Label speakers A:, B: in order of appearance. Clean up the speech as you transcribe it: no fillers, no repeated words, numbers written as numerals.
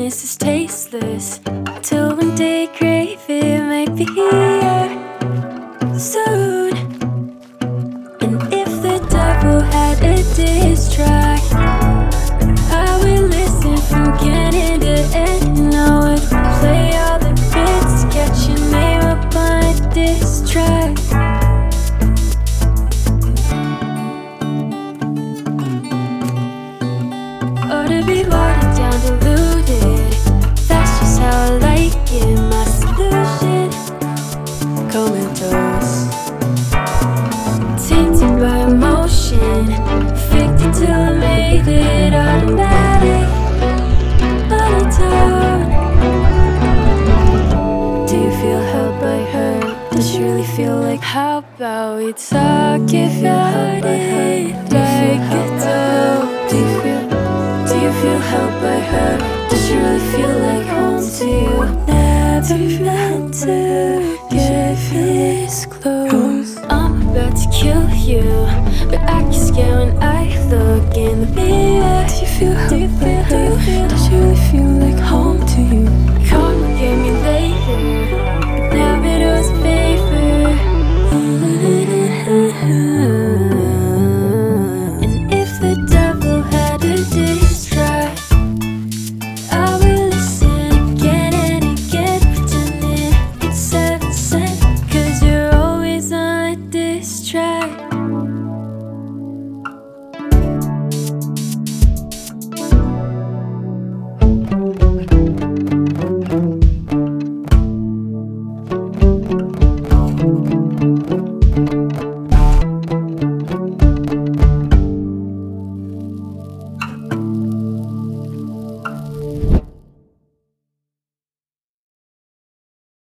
A: happiness is tasteless, till one day gravy might be here soon. And if the devil had a diss track, I would listen from beginning to end, and I would play all the bits, get your name up on a diss track. Or to be watered down, diluted, that's just how I like it. My solution, comatose, tainted by emotion, faked it till I made it automatic, monotone. Do you feel held by her? Does she really feel like? How about we talk if your heart ain't like a dope? Do you feel held by her? Does she really feel like home to you? Never meant to get this close. I'm about to kill you, but I get scared when I look in the mirror. Do you feel